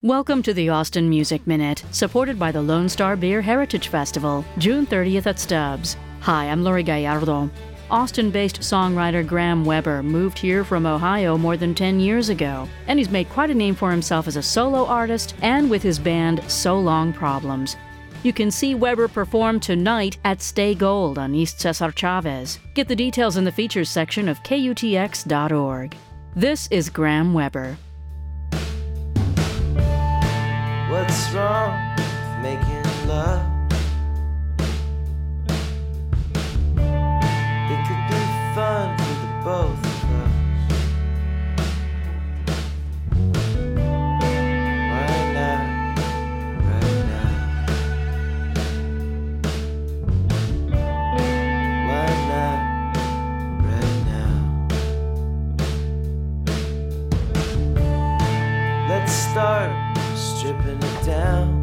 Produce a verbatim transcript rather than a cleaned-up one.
Welcome to the Austin Music Minute, supported by the Lone Star Beer Heritage Festival, June thirtieth at Stubbs. Hi, I'm Lori Gallardo. Austin-based songwriter Graham Weber moved here from Ohio more than ten years ago, and he's made quite a name for himself as a solo artist and with his band So Long Problems. You can see Weber perform tonight at Stay Gold on East Cesar Chavez. Get the details in the features section of K U T X dot org. This is Graham Weber. What's wrong with making love? It could be fun for the both of us. Why not right now? Why not right now? Let's start stripping it down.